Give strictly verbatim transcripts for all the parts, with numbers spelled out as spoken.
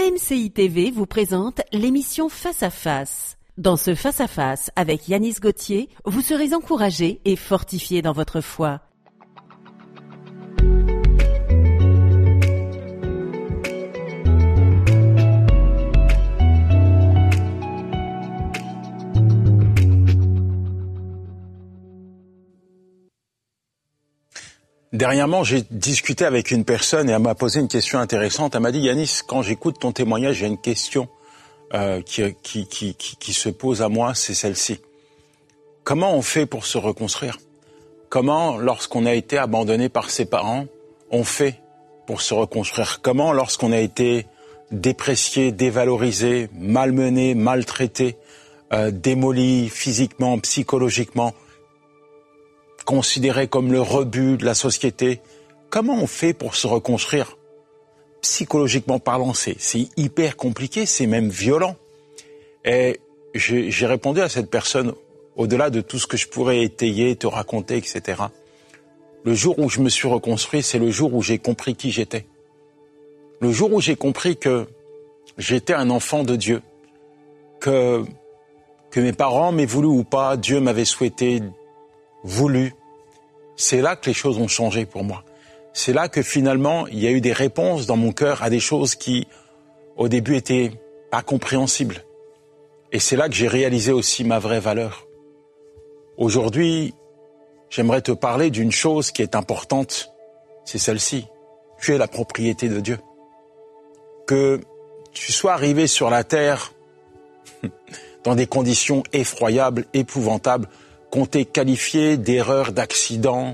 A M C I T V vous présente l'émission Face à Face. Dans ce Face à Face avec Yanis Gauthier, vous serez encouragé et fortifié dans votre foi. Dernièrement, j'ai discuté avec une personne et elle m'a posé une question intéressante. Elle m'a dit, Yanis, quand j'écoute ton témoignage, j'ai une question euh, qui, qui, qui, qui, qui se pose à moi, c'est celle-ci. Comment on fait pour se reconstruire ? Comment, lorsqu'on a été abandonné par ses parents, on fait pour se reconstruire ? Comment, lorsqu'on a été déprécié, dévalorisé, malmené, maltraité, euh, démoli physiquement, psychologiquement, considéré comme le rebut de la société, comment on fait pour se reconstruire ? Psychologiquement parlant, c'est, c'est hyper compliqué, c'est même violent. Et j'ai, j'ai répondu à cette personne, au-delà de tout ce que je pourrais étayer, te raconter, et cetera. Le jour où je me suis reconstruit, c'est le jour où j'ai compris qui j'étais. Le jour où j'ai compris que j'étais un enfant de Dieu, que, que mes parents m'aient voulu ou pas, Dieu m'avait souhaité, voulu. C'est là que les choses ont changé pour moi. C'est là que finalement, il y a eu des réponses dans mon cœur à des choses qui, au début, étaient pas compréhensibles. Et c'est là que j'ai réalisé aussi ma vraie valeur. Aujourd'hui, j'aimerais te parler d'une chose qui est importante. C'est celle-ci. Tu es la propriété de Dieu. Que tu sois arrivé sur la terre dans des conditions effroyables, épouvantables, qu'on t'ait qualifié d'erreur, d'accident,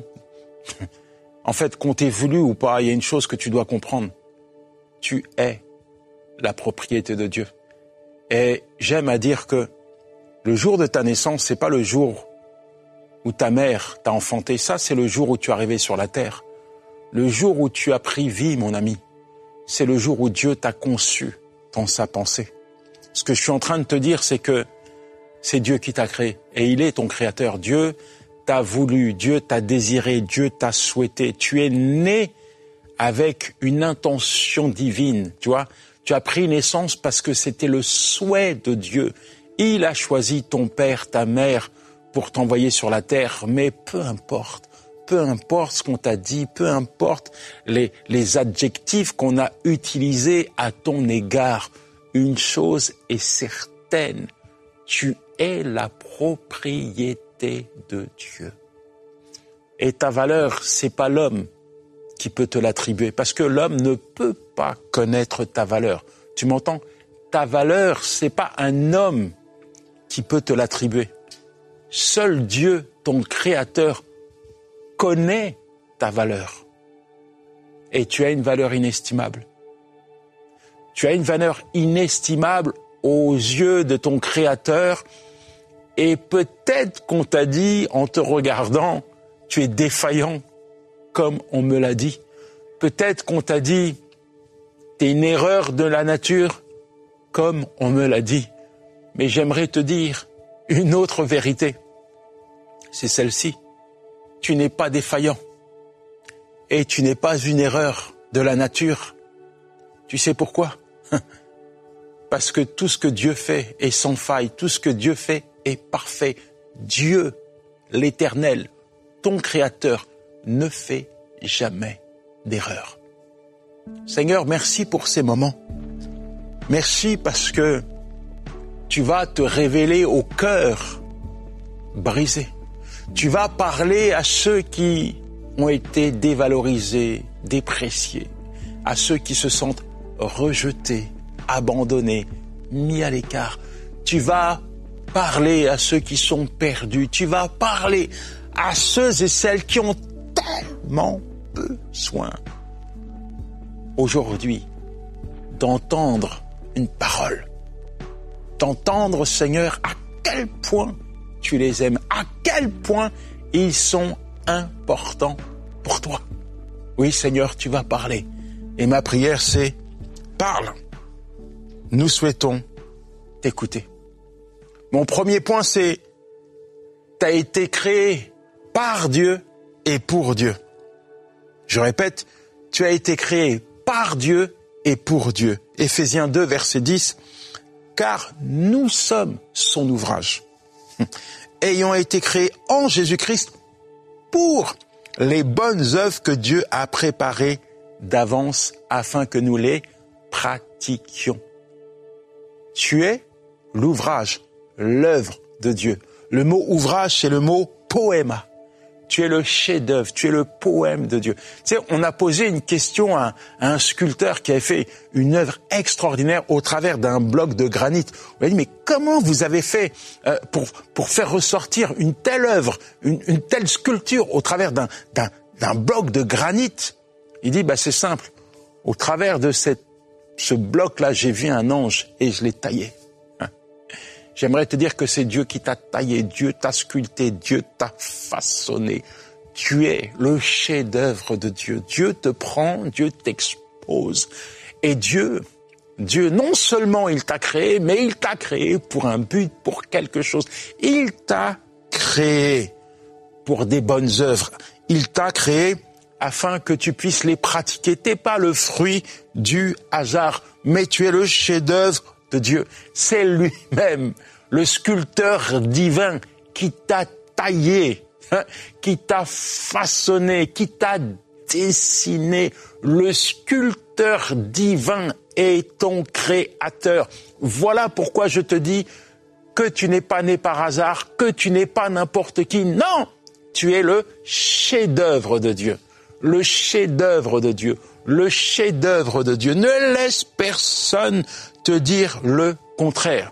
en fait, qu'on t'ait voulu ou pas, il y a une chose que tu dois comprendre. Tu es la propriété de Dieu. Et j'aime à dire que le jour de ta naissance, c'est pas le jour où ta mère t'a enfanté. Ça, c'est le jour où tu es arrivé sur la terre. Le jour où tu as pris vie, mon ami, c'est le jour où Dieu t'a conçu dans sa pensée. Ce que je suis en train de te dire, c'est que c'est Dieu qui t'a créé et il est ton créateur. Dieu t'a voulu, Dieu t'a désiré, Dieu t'a souhaité. Tu es né avec une intention divine, tu vois. Tu as pris naissance parce que c'était le souhait de Dieu. Il a choisi ton père, ta mère pour t'envoyer sur la terre, mais peu importe. Peu importe ce qu'on t'a dit, peu importe les, les adjectifs qu'on a utilisés à ton égard. Une chose est certaine, tu es la propriété de Dieu. Et ta valeur, c'est pas l'homme qui peut te l'attribuer, parce que l'homme ne peut pas connaître ta valeur. Tu m'entends ? Ta valeur, c'est pas un homme qui peut te l'attribuer. Seul Dieu, ton créateur, connaît ta valeur. Et tu as une valeur inestimable. Tu as une valeur inestimable aux yeux de ton créateur. Et peut-être qu'on t'a dit, en te regardant, tu es défaillant, comme on me l'a dit. Peut-être qu'on t'a dit, t'es une erreur de la nature, comme on me l'a dit. Mais j'aimerais te dire une autre vérité. C'est celle-ci. Tu n'es pas défaillant. Et tu n'es pas une erreur de la nature. Tu sais pourquoi ? Parce que tout ce que Dieu fait est sans faille. Tout ce que Dieu fait est parfait. Dieu, l'Éternel, ton Créateur, ne fait jamais d'erreur. Seigneur, merci pour ces moments. Merci parce que tu vas te révéler au cœur brisé. Tu vas parler à ceux qui ont été dévalorisés, dépréciés, à ceux qui se sentent rejetés, abandonnés, mis à l'écart. Tu vas parler à ceux qui sont perdus. Tu vas parler à ceux et celles qui ont tellement besoin aujourd'hui d'entendre une parole. D'entendre, Seigneur, à quel point tu les aimes, à quel point ils sont importants pour toi. Oui, Seigneur, tu vas parler. Et ma prière, c'est « Parle ». Nous souhaitons t'écouter. Mon premier point, c'est « T'as été créé par Dieu et pour Dieu ». Je répète, tu as été créé par Dieu et pour Dieu. Éphésiens deux, verset dix, « Car nous sommes son ouvrage, ayant été créés en Jésus-Christ pour les bonnes œuvres que Dieu a préparées d'avance afin que nous les pratiquions. » Tu es l'ouvrage, l'œuvre de Dieu. Le mot ouvrage, c'est le mot poéma. Tu es le chef-d'œuvre, tu es le poème de Dieu. Tu sais, on a posé une question à, à un sculpteur qui avait fait une œuvre extraordinaire au travers d'un bloc de granit. On lui a dit, mais comment vous avez fait euh, pour, pour faire ressortir une telle œuvre, une, une telle sculpture au travers d'un, d'un, d'un bloc de granit? Il dit, bah, c'est simple. Au travers de cette, ce bloc-là, j'ai vu un ange et je l'ai taillé. J'aimerais te dire que c'est Dieu qui t'a taillé, Dieu t'a sculpté, Dieu t'a façonné. Tu es le chef-d'œuvre de Dieu. Dieu te prend, Dieu t'expose. Et Dieu, Dieu, non seulement il t'a créé, mais il t'a créé pour un but, pour quelque chose. Il t'a créé pour des bonnes œuvres. Il t'a créé afin que tu puisses les pratiquer. T'es pas le fruit du hasard, mais tu es le chef-d'œuvre de Dieu. C'est lui-même, le sculpteur divin qui t'a taillé, hein, qui t'a façonné, qui t'a dessiné. Le sculpteur divin est ton créateur. Voilà pourquoi je te dis que tu n'es pas né par hasard, que tu n'es pas n'importe qui. Non, tu es le chef-d'œuvre de Dieu. Le chef-d'œuvre de Dieu. Le chef-d'œuvre de Dieu. Ne laisse personne te dire le contraire.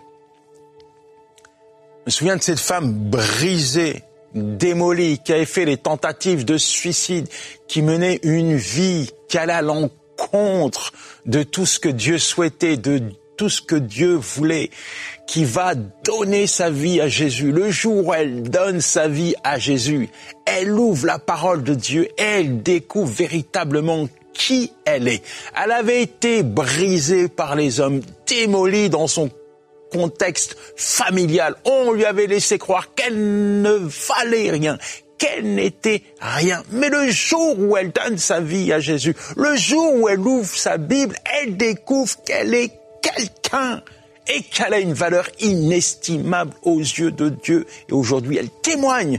Je me souviens de cette femme brisée, démolie, qui avait fait les tentatives de suicide, qui menait une vie qui allait à l'encontre de tout ce que Dieu souhaitait, de tout ce que Dieu voulait, qui va donner sa vie à Jésus. Le jour où elle donne sa vie à Jésus, elle ouvre la parole de Dieu et elle découvre véritablement qui elle est. Elle avait été brisée par les hommes, démolie dans son contexte familial. On lui avait laissé croire qu'elle ne valait rien, qu'elle n'était rien. Mais le jour où elle donne sa vie à Jésus, le jour où elle ouvre sa Bible, elle découvre qu'elle est quelqu'un et qu'elle a une valeur inestimable aux yeux de Dieu. Et aujourd'hui, elle témoigne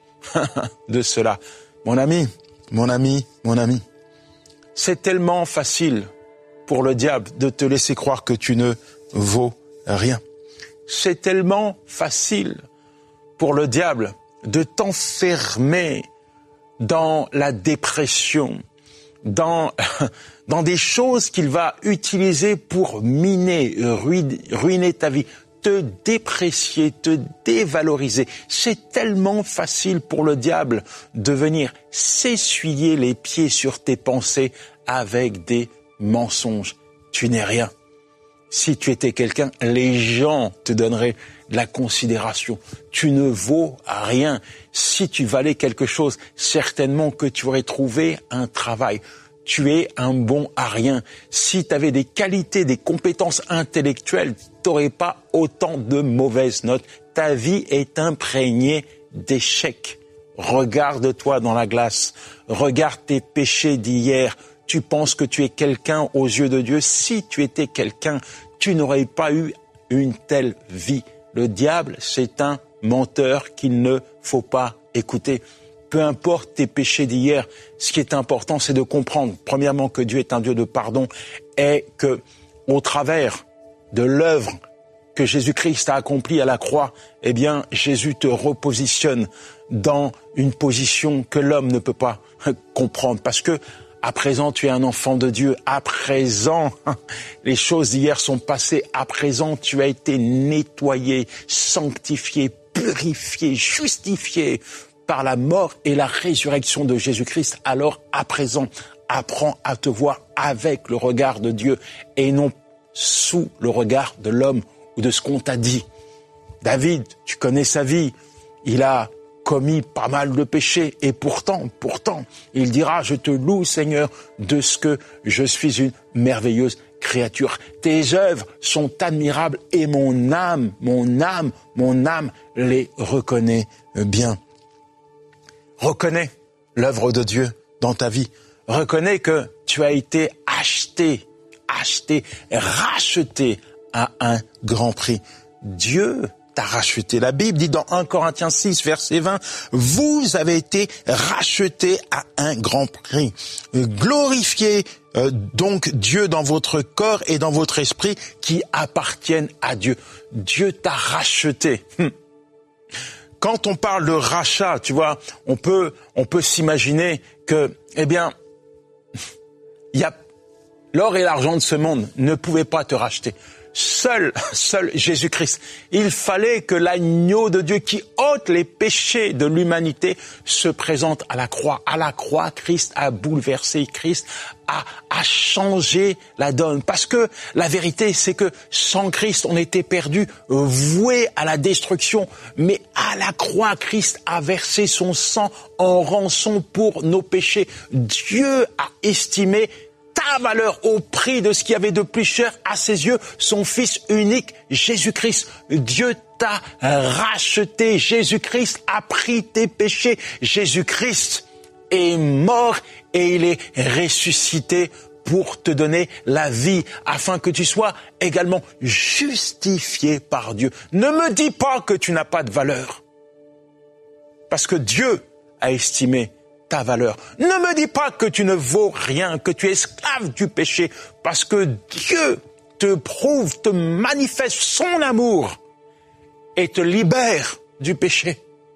de cela. Mon ami, mon ami, mon ami, c'est tellement facile pour le diable de te laisser croire que tu ne vaux rien. C'est tellement facile pour le diable de t'enfermer dans la dépression, dans, dans des choses qu'il va utiliser pour miner, ruiner, ruiner ta vie, te déprécier, te dévaloriser. C'est tellement facile pour le diable de venir s'essuyer les pieds sur tes pensées avec des mensonges. Tu n'es rien. Si tu étais quelqu'un, les gens te donneraient de la considération. Tu ne vaux rien. Si tu valais quelque chose, certainement que tu aurais trouvé un travail. Tu es un bon à rien. Si tu avais des qualités, des compétences intellectuelles, tu n'aurais pas autant de mauvaises notes. Ta vie est imprégnée d'échecs. Regarde-toi dans la glace. Regarde tes péchés d'hier. Tu penses que tu es quelqu'un aux yeux de Dieu. Si tu étais quelqu'un, tu n'aurais pas eu une telle vie. Le diable, c'est un menteur qu'il ne faut pas écouter. Peu importe tes péchés d'hier, ce qui est important, c'est de comprendre, premièrement, que Dieu est un Dieu de pardon et que, au travers de l'œuvre que Jésus-Christ a accomplie à la croix, eh bien, Jésus te repositionne dans une position que l'homme ne peut pas comprendre. Parce que, à présent, tu es un enfant de Dieu. À présent, les choses d'hier sont passées. À présent, tu as été nettoyé, sanctifié, purifié, justifié par la mort et la résurrection de Jésus-Christ. Alors, à présent, apprends à te voir avec le regard de Dieu et non sous le regard de l'homme ou de ce qu'on t'a dit. David, tu connais sa vie. Il a commis pas mal de péchés et pourtant, pourtant, il dira, je te loue Seigneur de ce que je suis une merveilleuse créature. Tes œuvres sont admirables et mon âme, mon âme, mon âme les reconnaît bien. Reconnais l'œuvre de Dieu dans ta vie. Reconnais que tu as été acheté, acheté, racheté à un grand prix. Dieu t'a racheté. La Bible dit dans un Corinthiens six, verset vingt, « Vous avez été rachetés à un grand prix. Glorifiez euh, donc Dieu dans votre corps et dans votre esprit qui appartiennent à Dieu. » Dieu t'a racheté. Hum. Quand on parle de rachat, tu vois, on peut, on peut s'imaginer que, eh bien, il y a, l'or et l'argent de ce monde ne pouvaient pas te racheter. Seul, seul Jésus-Christ. Il fallait que l'agneau de Dieu qui ôte les péchés de l'humanité se présente à la croix. À la croix, Christ a bouleversé, Christ a, a changé la donne. Parce que la vérité, c'est que sans Christ, on était perdu, voué à la destruction. Mais à la croix, Christ a versé son sang en rançon pour nos péchés. Dieu a estimé ta valeur au prix de ce qui avait de plus cher à ses yeux, son Fils unique, Jésus-Christ. Dieu t'a racheté. Jésus-Christ a pris tes péchés. Jésus-Christ est mort et il est ressuscité pour te donner la vie, afin que tu sois également justifié par Dieu. Ne me dis pas que tu n'as pas de valeur, parce que Dieu a estimé ta valeur. Ne me dis pas que tu ne vaux rien, que tu es esclave du péché, parce que Dieu te prouve, te manifeste son amour et te libère du péché.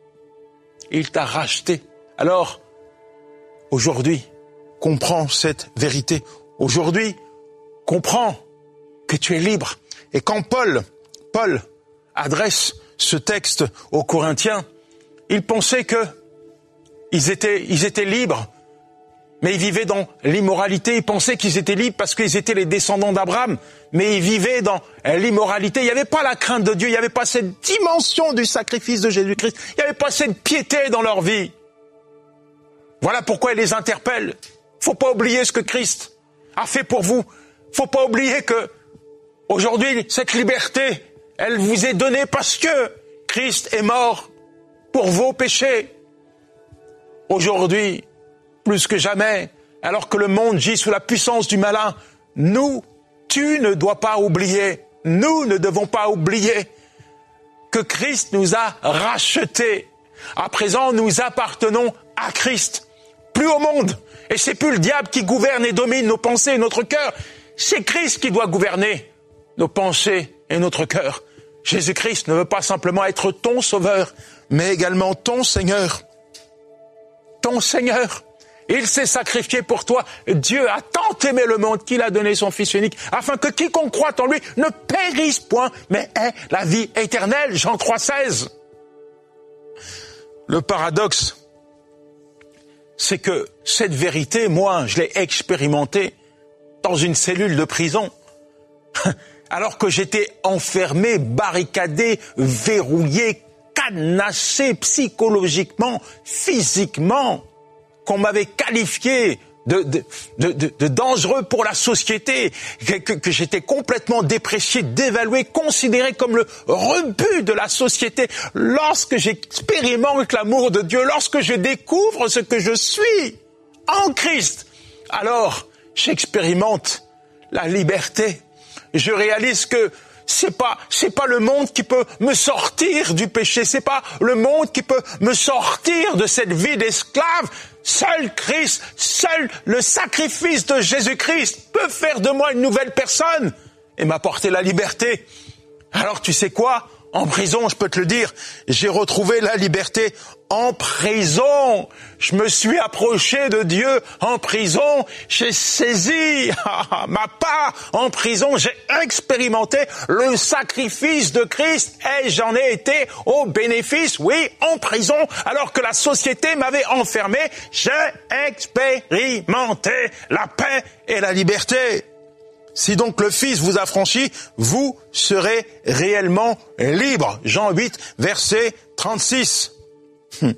Il t'a racheté. Alors, aujourd'hui, comprends cette vérité. Aujourd'hui, comprends que tu es libre. Et quand Paul, Paul adresse ce texte aux Corinthiens, il pensait que Ils étaient, ils étaient libres, mais ils vivaient dans l'immoralité. Ils pensaient qu'ils étaient libres parce qu'ils étaient les descendants d'Abraham, mais ils vivaient dans l'immoralité. Il n'y avait pas la crainte de Dieu, il n'y avait pas cette dimension du sacrifice de Jésus-Christ, il n'y avait pas cette piété dans leur vie. Voilà pourquoi il les interpelle. Faut pas oublier ce que Christ a fait pour vous. Faut pas oublier que aujourd'hui, cette liberté, elle vous est donnée parce que Christ est mort pour vos péchés. Aujourd'hui, plus que jamais, alors que le monde gît sous la puissance du malin, nous, tu ne dois pas oublier, nous ne devons pas oublier que Christ nous a rachetés. À présent, nous appartenons à Christ, plus au monde. Et c'est plus le diable qui gouverne et domine nos pensées et notre cœur. C'est Christ qui doit gouverner nos pensées et notre cœur. Jésus-Christ ne veut pas simplement être ton sauveur, mais également ton Seigneur. Ton Seigneur, il s'est sacrifié pour toi. Dieu a tant aimé le monde qu'il a donné son Fils unique, afin que quiconque croit en lui ne périsse point, mais ait la vie éternelle. Jean trois, seize. Le paradoxe, c'est que cette vérité, moi, je l'ai expérimentée dans une cellule de prison, alors que j'étais enfermé, barricadé, verrouillé, cadenassé psychologiquement, physiquement, qu'on m'avait qualifié de, de, de, de, de dangereux pour la société, que, que, que j'étais complètement déprécié, dévalué, considéré comme le rebut de la société. Lorsque j'expérimente l'amour de Dieu, lorsque je découvre ce que je suis en Christ, alors j'expérimente la liberté. Je réalise que C'est pas, c'est pas le monde qui peut me sortir du péché. C'est pas le monde qui peut me sortir de cette vie d'esclave. Seul Christ, seul le sacrifice de Jésus-Christ peut faire de moi une nouvelle personne et m'apporter la liberté. Alors tu sais quoi? En prison, je peux te le dire, j'ai retrouvé la liberté en prison. Je me suis approché de Dieu en prison. J'ai saisi ma part en prison. J'ai expérimenté le sacrifice de Christ et j'en ai été au bénéfice, oui, en prison, alors que la société m'avait enfermé. J'ai expérimenté la paix et la liberté. Si donc le Fils vous a franchi, vous serez réellement libre. Jean huit, verset trente-six. Hum.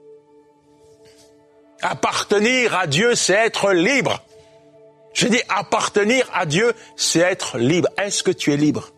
Appartenir à Dieu, c'est être libre. Je dis appartenir à Dieu, c'est être libre. Est-ce que tu es libre?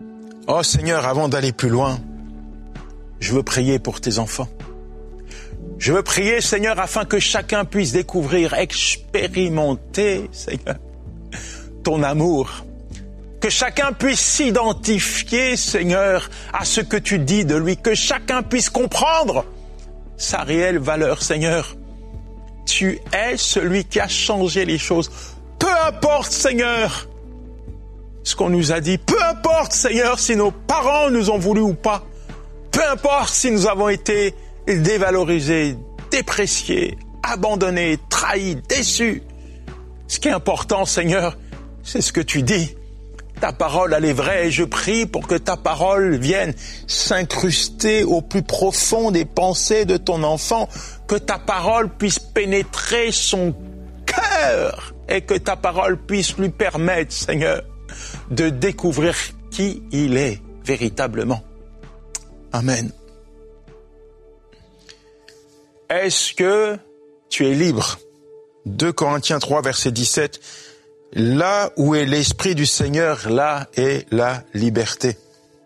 Oh Seigneur, avant d'aller plus loin, je veux prier pour tes enfants. Je veux prier, Seigneur, afin que chacun puisse découvrir, expérimenter, Seigneur, ton amour. Que chacun puisse s'identifier, Seigneur, à ce que tu dis de lui. Que chacun puisse comprendre sa réelle valeur, Seigneur. Tu es celui qui a changé les choses. Peu importe, Seigneur, ce qu'on nous a dit. Peu importe, Seigneur, si nos parents nous ont voulu ou pas. Peu importe si nous avons été dévalorisés, dépréciés, abandonnés, trahis, déçus. Ce qui est important, Seigneur, c'est ce que tu dis. Ta parole, elle est vraie et je prie pour que ta parole vienne s'incruster au plus profond des pensées de ton enfant, que ta parole puisse pénétrer son cœur et que ta parole puisse lui permettre, Seigneur, de découvrir qui il est véritablement. Amen. Est-ce que tu es libre? deux Corinthiens trois, verset dix-sept. Là où est l'Esprit du Seigneur, là est la liberté.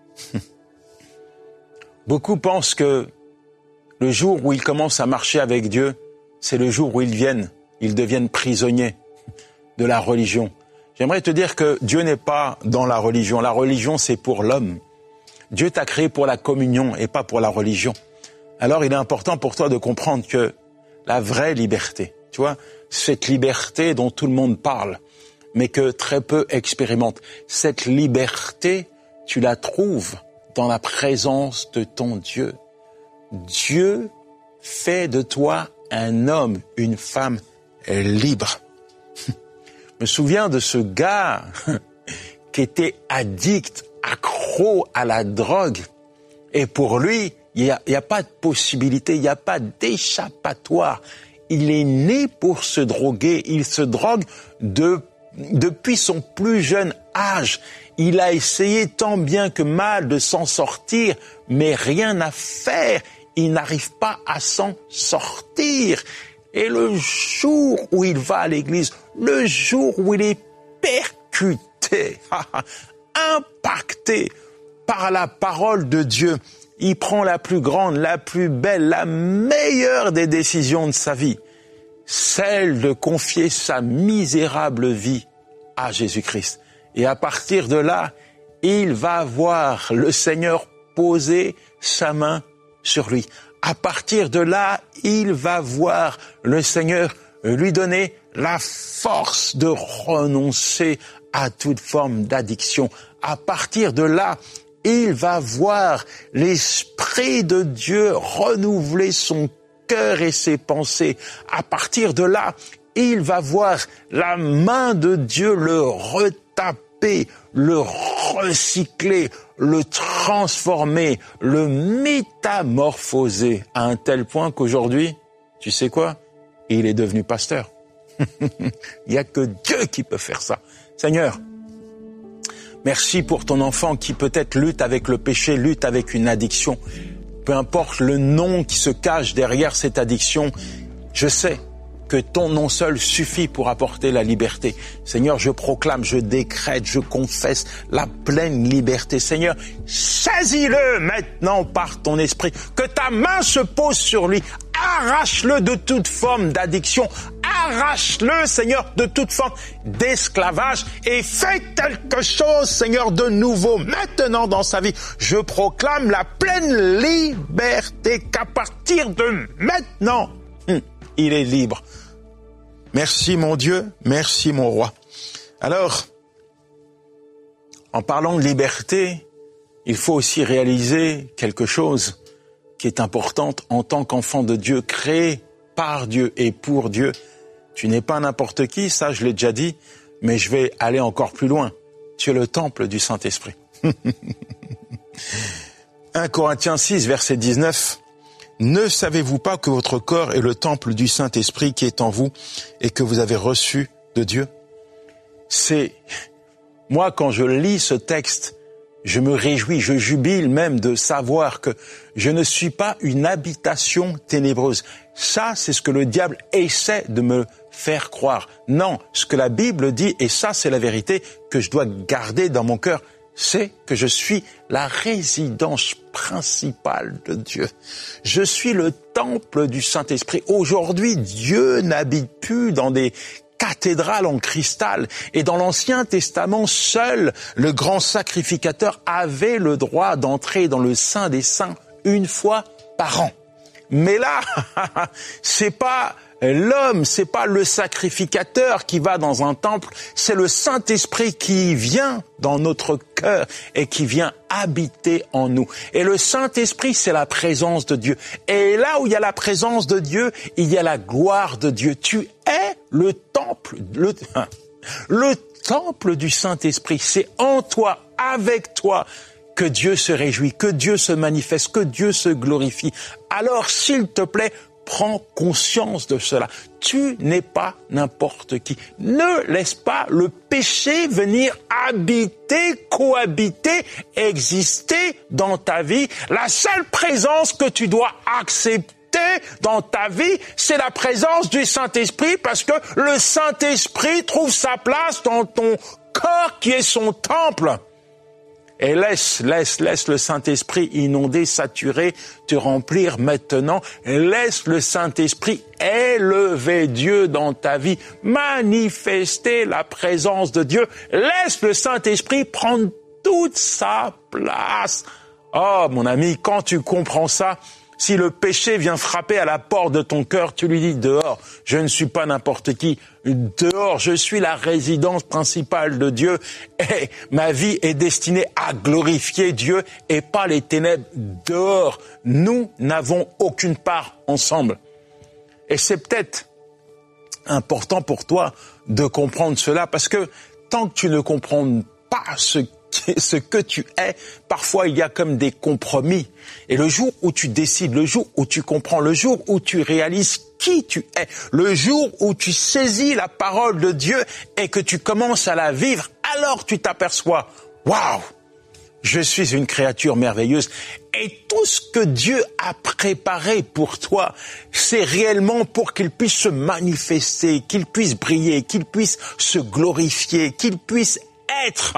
Beaucoup pensent que le jour où ils commencent à marcher avec Dieu, c'est le jour où ils viennent, ils deviennent prisonniers de la religion. J'aimerais te dire que Dieu n'est pas dans la religion. La religion, c'est pour l'homme. Dieu t'a créé pour la communion et pas pour la religion. Alors, il est important pour toi de comprendre que la vraie liberté, tu vois, cette liberté dont tout le monde parle, mais que très peu expérimentent, cette liberté, tu la trouves dans la présence de ton Dieu. Dieu fait de toi un homme, une femme libre. Je me souviens de ce gars qui était addict, accro à la drogue. Et pour lui, il n'y a, il y a pas de possibilité, il n'y a pas d'échappatoire. Il est né pour se droguer. Il se drogue de, depuis son plus jeune âge. Il a essayé tant bien que mal de s'en sortir, mais rien à faire. Il n'arrive pas à s'en sortir. Et le jour où il va à l'église, le jour où il est percuté, impacté par la parole de Dieu, il prend la plus grande, la plus belle, la meilleure des décisions de sa vie, celle de confier sa misérable vie à Jésus-Christ. Et à partir de là, il va voir le Seigneur poser sa main sur lui. À partir de là, il va voir le Seigneur lui donner la force de renoncer à toute forme d'addiction. À partir de là, il va voir l'Esprit de Dieu renouveler son cœur et ses pensées. À partir de là, il va voir la main de Dieu le retaper, le recycler, le transformer, le métamorphoser à un tel point qu'aujourd'hui, tu sais quoi? Il est devenu pasteur. Il n'y a que Dieu qui peut faire ça. Seigneur, merci pour ton enfant qui peut-être lutte avec le péché, lutte avec une addiction. Peu importe le nom qui se cache derrière cette addiction, je sais que ton nom seul suffit pour apporter la liberté. Seigneur, je proclame, je décrète, je confesse la pleine liberté. Seigneur, saisis-le maintenant par ton esprit. Que ta main se pose sur lui. Arrache-le de toute forme d'addiction. Arrache-le, Seigneur, de toute forme d'esclavage et fais quelque chose, Seigneur, de nouveau maintenant dans sa vie. Je proclame la pleine liberté qu'à partir de maintenant, il est libre. Merci mon Dieu, merci mon roi. Alors, en parlant de liberté, il faut aussi réaliser quelque chose qui est important en tant qu'enfant de Dieu, créé par Dieu et pour Dieu. Tu n'es pas n'importe qui, ça je l'ai déjà dit, mais je vais aller encore plus loin. Tu es le temple du Saint-Esprit. un Corinthiens six, verset dix-neuf. Ne savez-vous pas que votre corps est le temple du Saint-Esprit qui est en vous et que vous avez reçu de Dieu? C'est, moi quand je lis ce texte, je me réjouis, je jubile même de savoir que je ne suis pas une habitation ténébreuse. Ça, c'est ce que le diable essaie de me faire croire. Non, ce que la Bible dit, et ça c'est la vérité, que je dois garder dans mon cœur, c'est que je suis la résidence principale de Dieu. Je suis le temple du Saint-Esprit. Aujourd'hui, Dieu n'habite plus dans des cathédrales en cristal. Et dans l'Ancien Testament, seul le grand sacrificateur avait le droit d'entrer dans le Saint des Saints une fois par an. Mais là, c'est pas l'homme, c'est pas le sacrificateur qui va dans un temple, c'est le Saint-Esprit qui vient dans notre cœur et qui vient habiter en nous. Et le Saint-Esprit, c'est la présence de Dieu. Et là où il y a la présence de Dieu, il y a la gloire de Dieu. Tu es le temple, le, le temple du Saint-Esprit. C'est en toi, avec toi, que Dieu se réjouit, que Dieu se manifeste, que Dieu se glorifie. Alors, s'il te plaît, prends conscience de cela. Tu n'es pas n'importe qui. Ne laisse pas le péché venir habiter, cohabiter, exister dans ta vie. La seule présence que tu dois accepter dans ta vie, c'est la présence du Saint-Esprit, parce que le Saint-Esprit trouve sa place dans ton corps qui est son temple. Et laisse, laisse, laisse le Saint-Esprit inonder, saturer, te remplir maintenant. Laisse le Saint-Esprit élever Dieu dans ta vie, manifester la présence de Dieu. Laisse le Saint-Esprit prendre toute sa place. Oh, mon ami, quand tu comprends ça, si le péché vient frapper à la porte de ton cœur, tu lui dis dehors, je ne suis pas n'importe qui. Dehors, je suis la résidence principale de Dieu et ma vie est destinée à glorifier Dieu et pas les ténèbres. Dehors, nous n'avons aucune part ensemble. Et c'est peut-être important pour toi de comprendre cela, parce que tant que tu ne comprends pas ce ce que tu es, parfois il y a comme des compromis. Et le jour où tu décides, le jour où tu comprends, le jour où tu réalises qui tu es, le jour où tu saisis la parole de Dieu et que tu commences à la vivre, alors tu t'aperçois, waouh, je suis une créature merveilleuse. Et tout ce que Dieu a préparé pour toi, c'est réellement pour qu'il puisse se manifester, qu'il puisse briller, qu'il puisse se glorifier, qu'il puisse être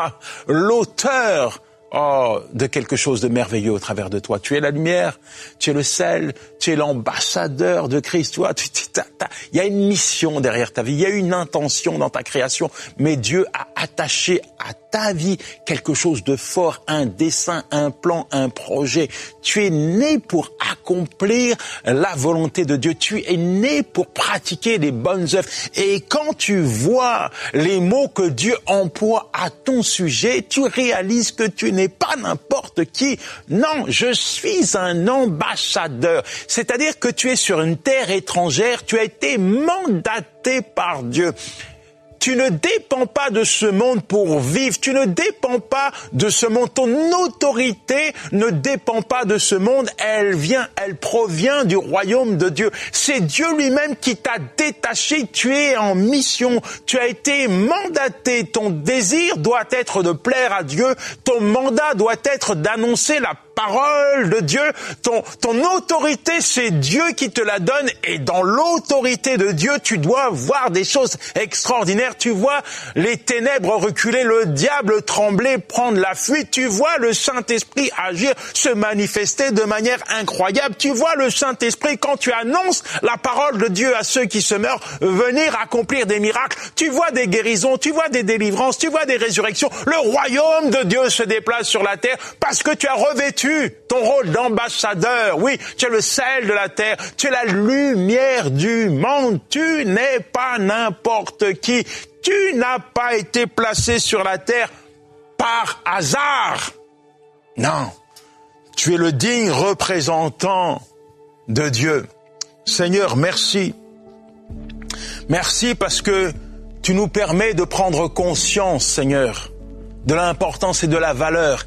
l'auteur oh, de quelque chose de merveilleux au travers de toi. Tu es la lumière, tu es le sel, tu es l'ambassadeur de Christ. Tu vois, tu, tu, t'as, t'as, il y a une mission derrière ta vie, il y a une intention dans ta création, mais Dieu a attaché à ta vie quelque chose de fort, un dessein, un plan, un projet. Tu es né pour accomplir la volonté de Dieu. Tu es né pour pratiquer les bonnes œuvres. Et quand tu vois les mots que Dieu emploie à ton sujet, tu réalises que tu n'es pas n'importe qui. Non, je suis un ambassadeur. C'est-à-dire que tu es sur une terre étrangère, tu as été mandaté par Dieu. Tu ne dépends pas de ce monde pour vivre. Tu ne dépends pas de ce monde. Ton autorité ne dépend pas de ce monde. Elle vient, elle provient du royaume de Dieu. C'est Dieu lui-même qui t'a détaché. Tu es en mission. Tu as été mandaté. Ton désir doit être de plaire à Dieu. Ton mandat doit être d'annoncer la parole de Dieu. Ton, ton autorité, c'est Dieu qui te la donne. Et dans l'autorité de Dieu, tu dois voir des choses extraordinaires. Tu vois les ténèbres reculer, le diable trembler, prendre la fuite. Tu vois le Saint-Esprit agir, se manifester de manière incroyable. Tu vois le Saint-Esprit, quand tu annonces la parole de Dieu à ceux qui se meurent, venir accomplir des miracles. Tu vois des guérisons, tu vois des délivrances, tu vois des résurrections. Le royaume de Dieu se déplace sur la terre parce que tu as revêtu ton rôle d'ambassadeur. Oui, tu es le sel de la terre, tu es la lumière du monde. Tu n'es pas n'importe qui. Tu n'as pas été placé sur la terre par hasard. Non, tu es le digne représentant de Dieu. Seigneur, merci. Merci parce que tu nous permets de prendre conscience, Seigneur, de l'importance et de la valeur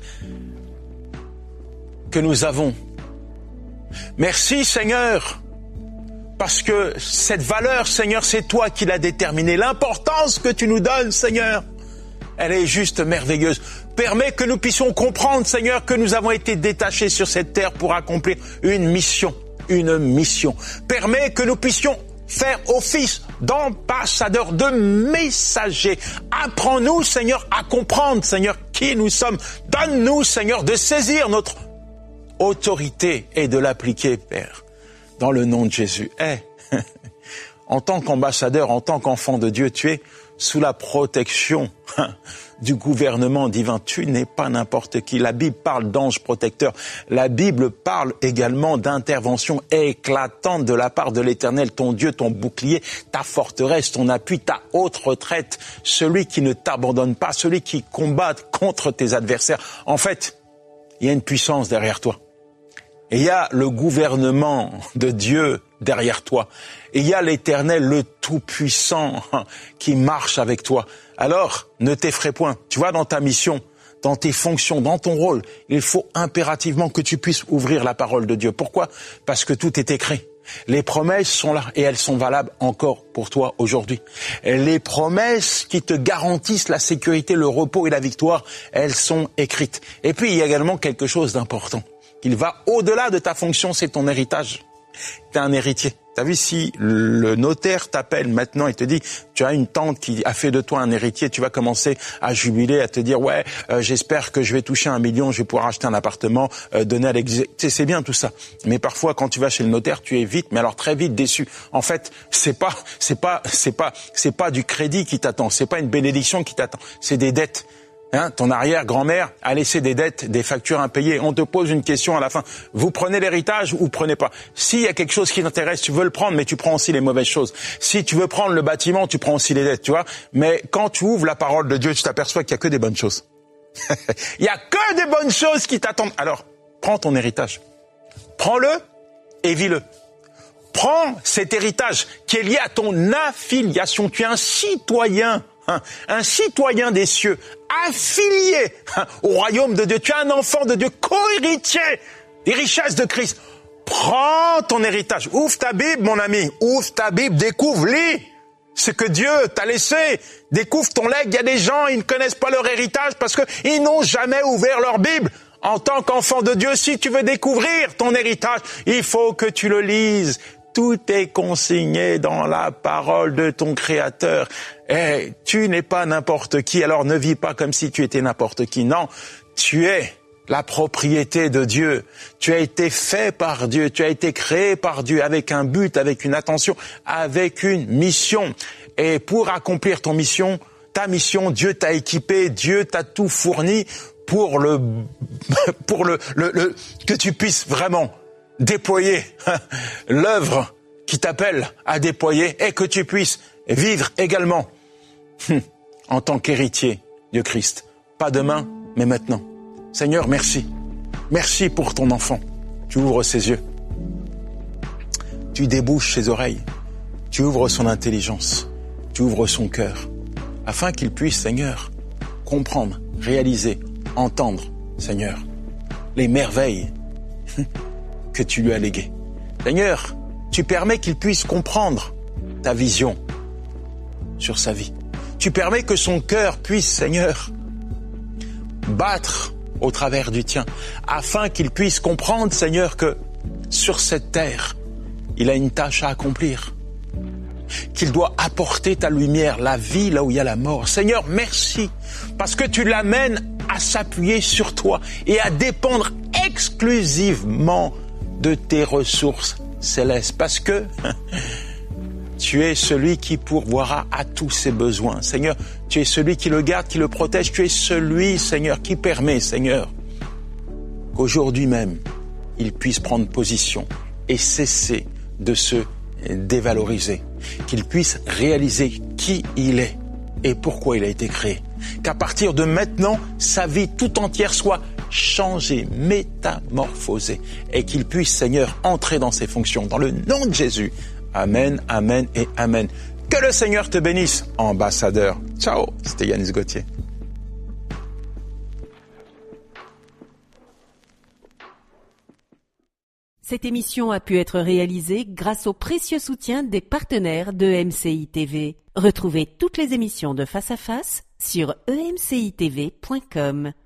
que nous avons. Merci, Seigneur, parce que cette valeur, Seigneur, c'est toi qui l'as déterminée. L'importance que tu nous donnes, Seigneur, elle est juste merveilleuse. Permets que nous puissions comprendre, Seigneur, que nous avons été détachés sur cette terre pour accomplir une mission, une mission. Permets que nous puissions faire office d'ambassadeurs, de messagers. Apprends-nous, Seigneur, à comprendre, Seigneur, qui qui nous sommes. Donne-nous, Seigneur, de saisir notre autorité et de l'appliquer, Père, dans le nom de Jésus. Eh, en tant qu'ambassadeur, en tant qu'enfant de Dieu, tu es sous la protection du gouvernement divin. Tu n'es pas n'importe qui. La Bible parle d'ange protecteur. La Bible parle également d'intervention éclatante de la part de l'Éternel, ton Dieu, ton bouclier, ta forteresse, ton appui, ta haute retraite, celui qui ne t'abandonne pas, celui qui combat contre tes adversaires. En fait, il y a une puissance derrière toi. Et il y a le gouvernement de Dieu derrière toi. Et il y a l'Éternel, le Tout-Puissant, qui marche avec toi. Alors, ne t'effraie point. Tu vois, dans ta mission, dans tes fonctions, dans ton rôle, il faut impérativement que tu puisses ouvrir la parole de Dieu. Pourquoi ? Parce que tout est écrit. Les promesses sont là et elles sont valables encore pour toi aujourd'hui. Les promesses qui te garantissent la sécurité, le repos et la victoire, elles sont écrites. Et puis, il y a également quelque chose d'important. Il va au-delà de ta fonction, c'est ton héritage. Tu es un héritier. Tu as vu, si le notaire t'appelle maintenant et te dit tu as une tante qui a fait de toi un héritier, tu vas commencer à jubiler, à te dire ouais, euh, j'espère que je vais toucher un million, je vais pouvoir acheter un appartement, euh, donner à l'église. C'est bien tout ça. Mais parfois, quand tu vas chez le notaire, tu es vite, mais alors très vite déçu. En fait, c'est pas, c'est pas, c'est pas, c'est pas du crédit qui t'attend, c'est pas une bénédiction qui t'attend, c'est des dettes. Hein, ton arrière-grand-mère a laissé des dettes, des factures impayées. On te pose une question à la fin. Vous prenez l'héritage ou prenez pas? S'il y a quelque chose qui t'intéresse, tu veux le prendre, mais tu prends aussi les mauvaises choses. Si tu veux prendre le bâtiment, tu prends aussi les dettes, tu vois. Mais quand tu ouvres la parole de Dieu, tu t'aperçois qu'il y a que des bonnes choses. Il y a que des bonnes choses qui t'attendent. Alors, prends ton héritage. Prends-le et vis-le. Prends cet héritage qui est lié à ton affiliation. Tu es un citoyen. Un, un citoyen des cieux, affilié hein, au royaume de Dieu. Tu es un enfant de Dieu, co-héritier des richesses de Christ. Prends ton héritage. Ouvre ta Bible, mon ami. Ouvre ta Bible, découvre, lis ce que Dieu t'a laissé. Découvre ton legs. Il y a des gens, ils ne connaissent pas leur héritage parce qu'ils n'ont jamais ouvert leur Bible. En tant qu'enfant de Dieu, si tu veux découvrir ton héritage, il faut que tu le lises. Tout est consigné dans la parole de ton Créateur. Et tu n'es pas n'importe qui, alors ne vis pas comme si tu étais n'importe qui. Non, tu es la propriété de Dieu. Tu as été fait par Dieu, tu as été créé par Dieu avec un but, avec une attention, avec une mission. Et pour accomplir ton mission, ta mission, Dieu t'a équipé, Dieu t'a tout fourni pour le, pour le, le, le, que tu puisses vraiment déployer l'œuvre qui t'appelle à déployer et que tu puisses vivre également en tant qu'héritier de Christ. Pas demain, mais maintenant. Seigneur, merci. Merci pour ton enfant. Tu ouvres ses yeux. Tu débouches ses oreilles. Tu ouvres son intelligence. Tu ouvres son cœur. Afin qu'il puisse, Seigneur, comprendre, réaliser, entendre, Seigneur, les merveilles que tu lui as légué. Seigneur, tu permets qu'il puisse comprendre ta vision sur sa vie. Tu permets que son cœur puisse, Seigneur, battre au travers du tien, afin qu'il puisse comprendre, Seigneur, que sur cette terre, il a une tâche à accomplir, qu'il doit apporter ta lumière, la vie là où il y a la mort. Seigneur, merci, parce que tu l'amènes à s'appuyer sur toi et à dépendre exclusivement de tes ressources célestes, parce que tu es celui qui pourvoira à tous ses besoins. Seigneur, tu es celui qui le garde, qui le protège. Tu es celui, Seigneur, qui permet, Seigneur, qu'aujourd'hui même, il puisse prendre position et cesser de se dévaloriser, qu'il puisse réaliser qui il est et pourquoi il a été créé. Qu'à partir de maintenant, sa vie tout entière soit changée, métamorphosée, et qu'il puisse, Seigneur, entrer dans ses fonctions. Dans le nom de Jésus. Amen, amen et amen. Que le Seigneur te bénisse, ambassadeur. Ciao, c'était Yanis Gauthier. Cette émission a pu être réalisée grâce au précieux soutien des partenaires de M C I T V. Retrouvez toutes les émissions de Face à Face sur e m c i t v point com.